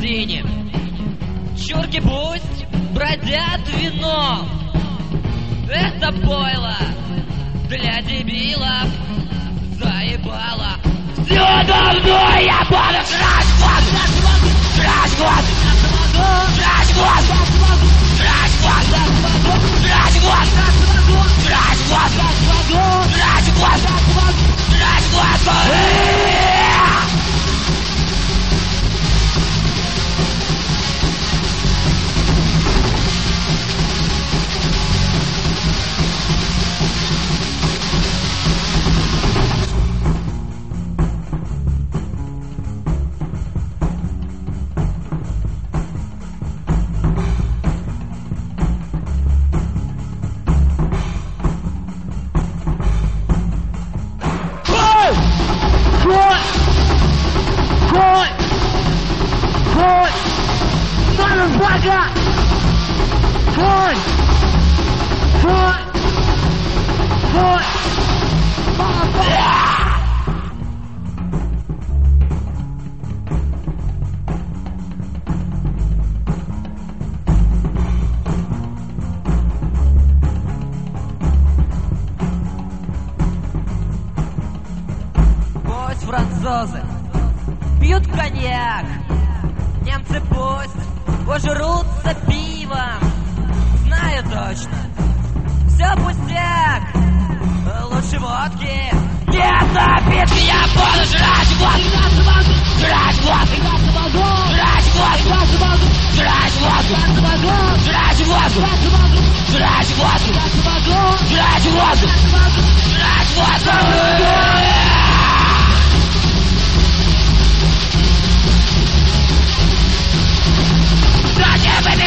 бензине. Чурки пусть бродят вином. Это пойло для дебилов заебало. Все давно я буду жрать год, жрать год, жрать год, жрать год, жрать год, жрать год, жрать год, жрать год. Пусть французы пьют коньяк, немцы пусть пожрутся пивом. Знаю точно, все пустяк, лучше водки. Нет напитки, я буду жрать водку, жрать водку, жрать водку, жрать водку, жрать водку, жрать водку, жрать водку, жрать водку. Don't you